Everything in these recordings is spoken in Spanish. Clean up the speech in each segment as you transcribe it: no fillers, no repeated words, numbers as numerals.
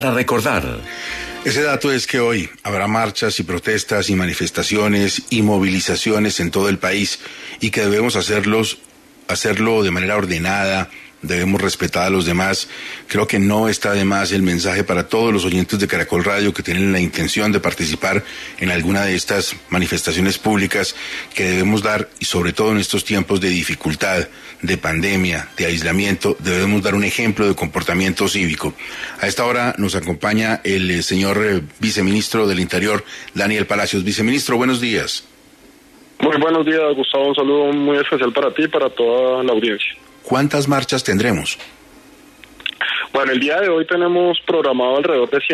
Para recordar. Ese dato es que hoy habrá marchas y protestas y manifestaciones y movilizaciones en todo el país y que debemos hacerlo de manera ordenada, debemos respetar a los demás. Creo que no está de más el mensaje para todos los oyentes de Caracol Radio que tienen la intención de participar en alguna de estas manifestaciones públicas que debemos dar, y sobre todo en estos tiempos de dificultad, de pandemia, de aislamiento, debemos dar un ejemplo de comportamiento cívico. A esta hora nos acompaña el señor viceministro del Interior, Daniel Palacios. Viceministro, buenos días. Muy buenos días, Gustavo. Un saludo muy especial para ti y para toda la audiencia. ¿Cuántas marchas tendremos? Bueno, el día de hoy tenemos programado alrededor de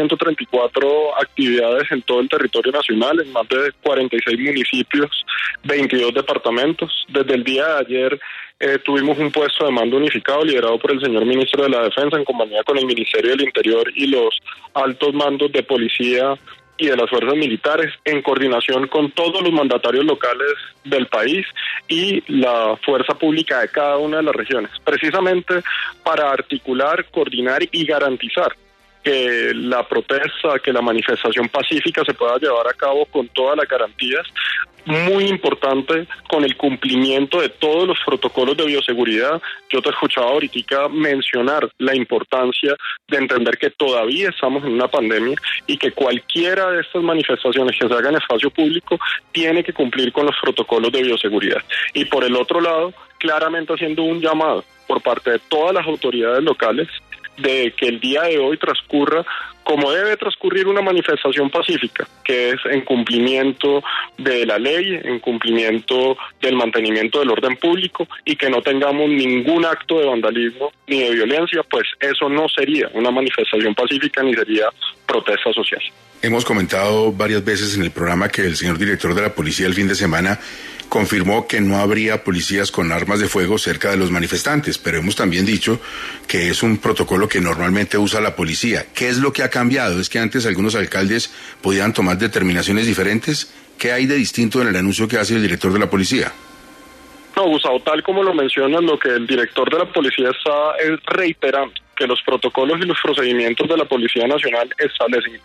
134 actividades en todo el territorio nacional, en más de 46 municipios, 22 departamentos. Desde el día de ayer tuvimos un puesto de mando unificado liderado por el señor ministro de la Defensa en compañía con el Ministerio del Interior y los altos mandos de policía y de las fuerzas militares, en coordinación con todos los mandatarios locales del país y la fuerza pública de cada una de las regiones, precisamente para articular, coordinar y garantizar que la protesta, que la manifestación pacífica se pueda llevar a cabo con todas las garantías. Muy importante, con el cumplimiento de todos los protocolos de bioseguridad. Yo te escuchaba ahorita mencionar la importancia de entender que todavía estamos en una pandemia y que cualquiera de estas manifestaciones que se hagan en espacio público tiene que cumplir con los protocolos de bioseguridad. Y por el otro lado, claramente haciendo un llamado por parte de todas las autoridades locales de que el día de hoy transcurra como debe transcurrir una manifestación pacífica, que es en cumplimiento de la ley, en cumplimiento del mantenimiento del orden público, y que no tengamos ningún acto de vandalismo ni de violencia, pues eso no sería una manifestación pacífica ni sería protesta social. Hemos comentado varias veces en el programa que el señor director de la policía el fin de semana confirmó que no habría policías con armas de fuego cerca de los manifestantes, pero hemos también dicho que es un protocolo que normalmente usa la policía. ¿Qué es lo que ha cambiado? ¿Es que antes algunos alcaldes podían tomar determinaciones diferentes? ¿Qué hay de distinto en el anuncio que hace el director de la policía? No, Gustavo, tal como lo mencionas, lo que el director de la policía está es reiterando que los protocolos y los procedimientos de la Policía Nacional establecen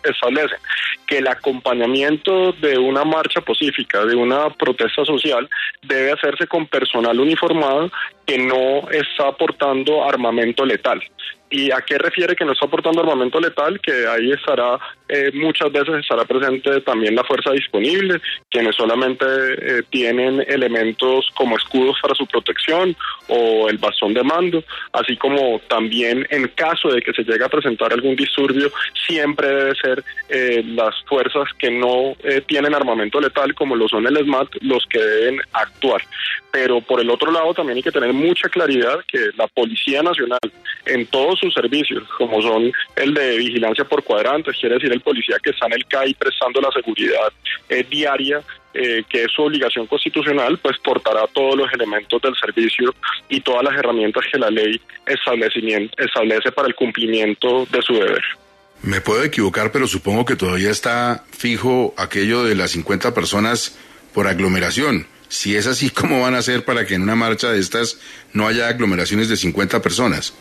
que el acompañamiento de una marcha pacífica, de una protesta social, debe hacerse con personal uniformado que no está aportando armamento letal. ¿Y a qué refiere que no está aportando armamento letal? Que ahí estará, muchas veces estará presente también la fuerza disponible, quienes solamente tienen elementos como escudos para su protección o el bastón de mando, así como también en caso de que se llegue a presentar algún disturbio, siempre debe ser las fuerzas que no tienen armamento letal, como lo son el SMAT, los que deben actuar. Pero por el otro lado también hay que tener mucha claridad que la Policía Nacional, en todos sus servicios, como son el de vigilancia por cuadrantes, quiere decir el policía que está en el CAI prestando la seguridad diaria, que es su obligación constitucional, pues portará todos los elementos del servicio y todas las herramientas que la ley establece para el cumplimiento de su deber. Me puedo equivocar, pero supongo que todavía está fijo aquello de las 50 personas por aglomeración. Si es así, ¿cómo van a hacer para que en una marcha de estas no haya aglomeraciones de 50 personas?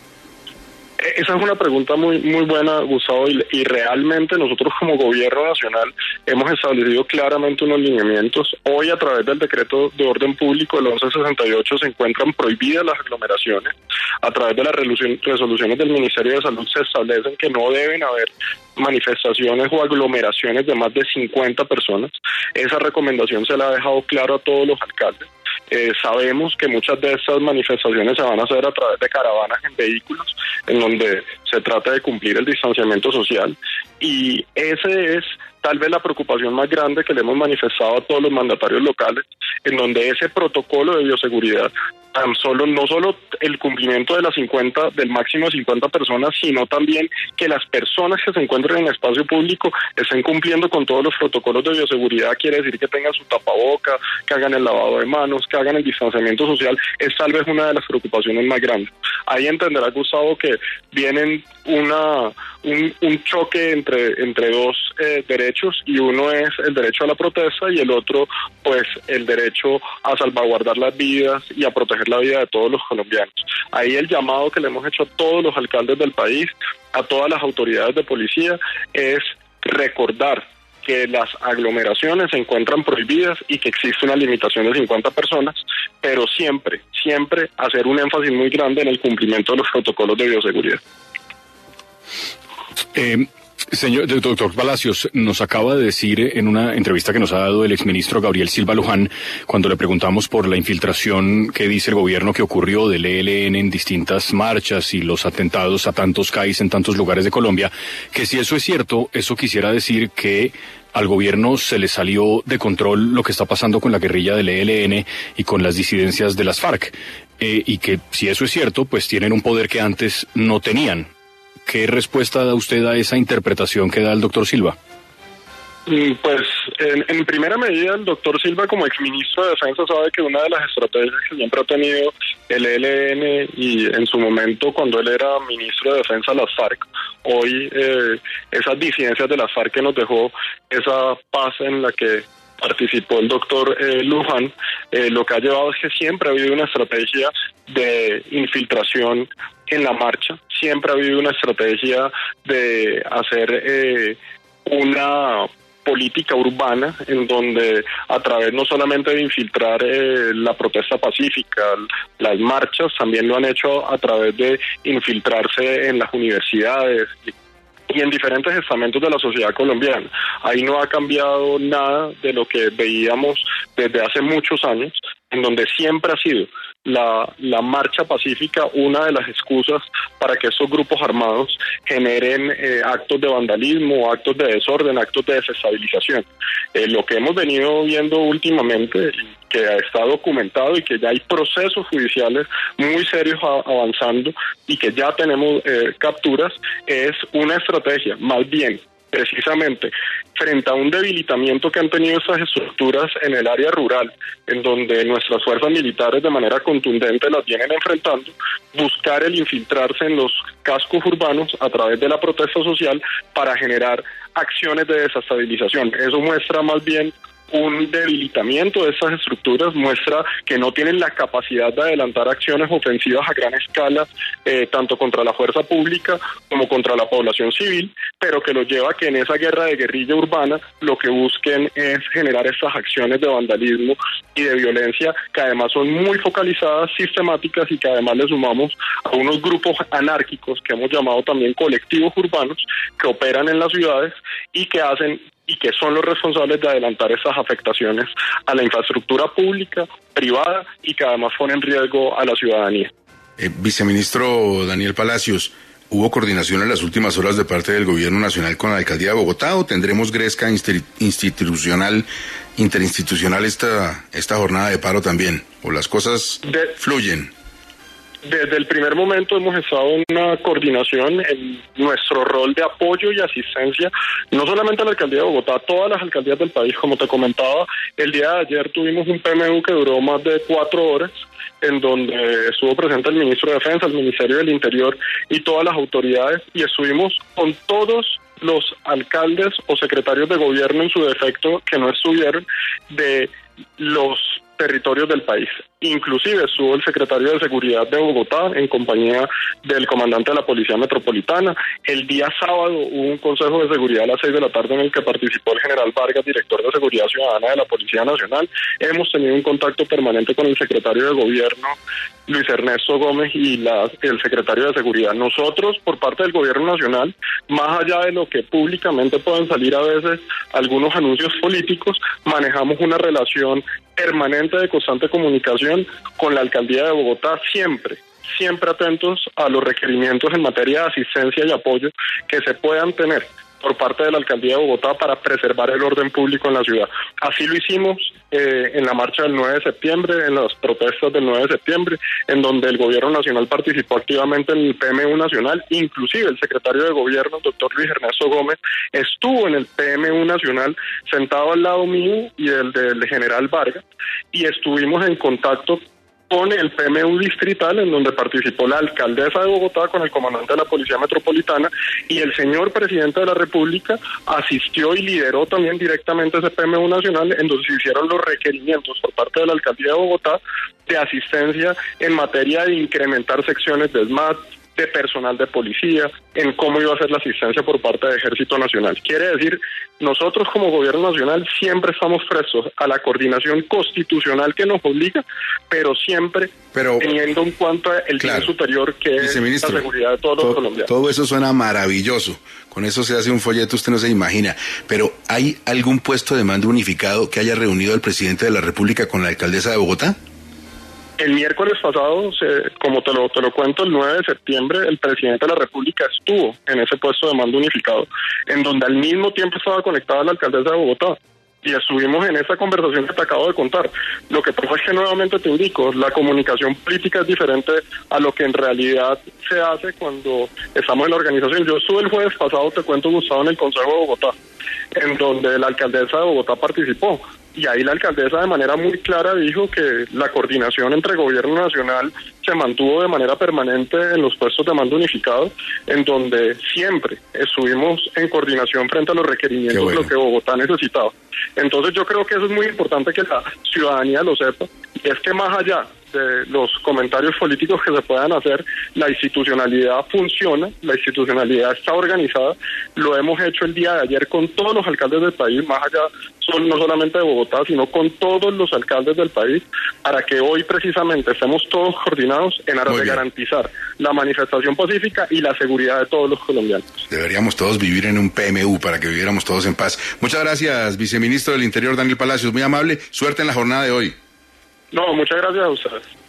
Esa es una pregunta muy buena, Gustavo, y realmente nosotros como gobierno nacional hemos establecido claramente unos lineamientos. Hoy, a través del decreto de orden público del 1168 se encuentran prohibidas las aglomeraciones. A través de las resoluciones del Ministerio de Salud se establecen que no deben haber manifestaciones o aglomeraciones de más de 50 personas. Esa recomendación se la ha dejado claro a todos los alcaldes. Sabemos que muchas de estas manifestaciones se van a hacer a través de caravanas en vehículos, en donde se trata de cumplir el distanciamiento social, y ese es tal vez la preocupación más grande que le hemos manifestado a todos los mandatarios locales, en donde ese protocolo de bioseguridad, no solo el cumplimiento de del máximo de 50 personas, sino también que las personas que se encuentren en espacio público estén cumpliendo con todos los protocolos de bioseguridad. Quiere decir que tengan su tapaboca, que hagan el lavado de manos, que hagan el distanciamiento social. Es tal vez una de las preocupaciones más grandes. Ahí entenderá, Gustavo, que vienen un choque entre dos derechos derechos, y uno es el derecho a la protesta y el otro pues el derecho a salvaguardar las vidas y a proteger la vida de todos los colombianos. Ahí el llamado que le hemos hecho a todos los alcaldes del país, a todas las autoridades de policía, es recordar que las aglomeraciones se encuentran prohibidas y que existe una limitación de 50 personas, pero siempre hacer un énfasis muy grande en el cumplimiento de los protocolos de bioseguridad. Señor doctor Palacios, nos acaba de decir en una entrevista que nos ha dado el exministro Gabriel Silva Luján, cuando le preguntamos por la infiltración que dice el gobierno que ocurrió del ELN en distintas marchas y los atentados a tantos CAIs en tantos lugares de Colombia, que si eso es cierto, eso quisiera decir que al gobierno se le salió de control lo que está pasando con la guerrilla del ELN y con las disidencias de las FARC, y que si eso es cierto, pues tienen un poder que antes no tenían. ¿Qué respuesta da usted a esa interpretación que da el doctor Silva? Pues en primera medida el doctor Silva, como exministro de Defensa, sabe que una de las estrategias que siempre ha tenido el ELN, y en su momento cuando él era ministro de Defensa, las FARC, hoy esas disidencias de las FARC que nos dejó esa paz en la que participó el doctor Luján, lo que ha llevado es que siempre ha habido una estrategia de infiltración en la marcha, siempre ha habido una estrategia de hacer una política urbana en donde a través no solamente de infiltrar la protesta pacífica, las marchas, también lo han hecho a través de infiltrarse en las universidades y en diferentes estamentos de la sociedad colombiana. Ahí no ha cambiado nada de lo que veíamos desde hace muchos años, en donde siempre ha sido la marcha pacífica una de las excusas para que estos grupos armados generen actos de vandalismo, actos de desorden, actos de desestabilización. Lo que hemos venido viendo últimamente, que está documentado y que ya hay procesos judiciales muy serios avanzando y que ya tenemos capturas, es una estrategia más bien precisamente frente a un debilitamiento que han tenido estas estructuras en el área rural, en donde nuestras fuerzas militares de manera contundente las vienen enfrentando, buscar el infiltrarse en los cascos urbanos a través de la protesta social para generar acciones de desestabilización. Eso muestra más bien un debilitamiento de estas estructuras, muestra que no tienen la capacidad de adelantar acciones ofensivas a gran escala, tanto contra la fuerza pública como contra la población civil, pero que los lleva a que en esa guerra de guerrilla urbana lo que busquen es generar estas acciones de vandalismo y de violencia que además son muy focalizadas, sistemáticas, y que además le sumamos a unos grupos anárquicos que hemos llamado también colectivos urbanos que operan en las ciudades y que hacen y que son los responsables de adelantar esas afectaciones a la infraestructura pública, privada, y que además ponen en riesgo a la ciudadanía. Viceministro Daniel Palacios, ¿hubo coordinación en las últimas horas de parte del Gobierno Nacional con la Alcaldía de Bogotá o tendremos gresca interinstitucional esta jornada de paro también? ¿O las cosas fluyen? Desde el primer momento hemos estado en una coordinación en nuestro rol de apoyo y asistencia, no solamente a la Alcaldía de Bogotá, a todas las alcaldías del país. Como te comentaba, el día de ayer tuvimos un PMU que duró más de 4 horas, en donde estuvo presente el ministro de Defensa, el Ministerio del Interior y todas las autoridades, y estuvimos con todos los alcaldes o secretarios de gobierno en su defecto que no estuvieron de los territorios del país. Inclusive estuvo el secretario de Seguridad de Bogotá en compañía del comandante de la Policía Metropolitana. El día sábado hubo un consejo de seguridad a las 6 de la tarde en el que participó el general Vargas, director de Seguridad Ciudadana de la Policía Nacional. Hemos tenido un contacto permanente con el secretario de Gobierno, Luis Ernesto Gómez, y el secretario de Seguridad. Nosotros, por parte del Gobierno Nacional, más allá de lo que públicamente pueden salir a veces algunos anuncios políticos, manejamos una relación permanente de constante comunicación con la Alcaldía de Bogotá, siempre atentos a los requerimientos en materia de asistencia y apoyo que se puedan tener por parte de la Alcaldía de Bogotá para preservar el orden público en la ciudad. Así lo hicimos en la marcha del 9 de septiembre, en las protestas del 9 de septiembre, en donde el Gobierno Nacional participó activamente en el PMU Nacional. Inclusive el secretario de Gobierno, el doctor Luis Ernesto Gómez, estuvo en el PMU Nacional sentado al lado mío y del general Vargas, y estuvimos en contacto con el PMU distrital, en donde participó la alcaldesa de Bogotá con el comandante de la Policía Metropolitana, y el señor presidente de la República asistió y lideró también directamente ese PMU nacional, en donde se hicieron los requerimientos por parte de la alcaldía de Bogotá de asistencia en materia de incrementar secciones de SMAT, de personal de policía, en cómo iba a ser la asistencia por parte del Ejército Nacional. Quiere decir, nosotros como Gobierno Nacional siempre estamos prestos a la coordinación constitucional que nos obliga, pero siempre teniendo en cuenta el bien superior que es la seguridad de todos los colombianos. Todo eso suena maravilloso. Con eso se hace un folleto, usted no se imagina. Pero ¿hay algún puesto de mando unificado que haya reunido al presidente de la República con la alcaldesa de Bogotá? El miércoles pasado, como te lo cuento, el 9 de septiembre, el presidente de la República estuvo en ese puesto de mando unificado, en donde al mismo tiempo estaba conectada la alcaldesa de Bogotá. Y estuvimos en esa conversación que te acabo de contar. Lo que pasa es que nuevamente te indico, la comunicación política es diferente a lo que en realidad se hace cuando estamos en la organización. Yo estuve el jueves pasado, te cuento, Gustavo, en el Consejo de Bogotá, en donde la alcaldesa de Bogotá participó. Y ahí la alcaldesa de manera muy clara dijo que la coordinación entre gobierno nacional se mantuvo de manera permanente en los puestos de mando unificado, en donde siempre estuvimos en coordinación frente a los requerimientos de lo que Bogotá necesitaba. Entonces yo creo que eso es muy importante que la ciudadanía lo sepa, y es que más allá de los comentarios políticos que se puedan hacer, la institucionalidad funciona, la institucionalidad está organizada, lo hemos hecho el día de ayer con todos los alcaldes del país, más allá no solamente de Bogotá, sino con todos los alcaldes del país, para que hoy precisamente estemos todos coordinados en aras de garantizar la manifestación pacífica y la seguridad de todos los colombianos. Deberíamos todos vivir en un PMU para que viviéramos todos en paz. Muchas gracias, viceministro del Interior Daniel Palacios, muy amable, suerte en la jornada de hoy. No, muchas gracias a ustedes.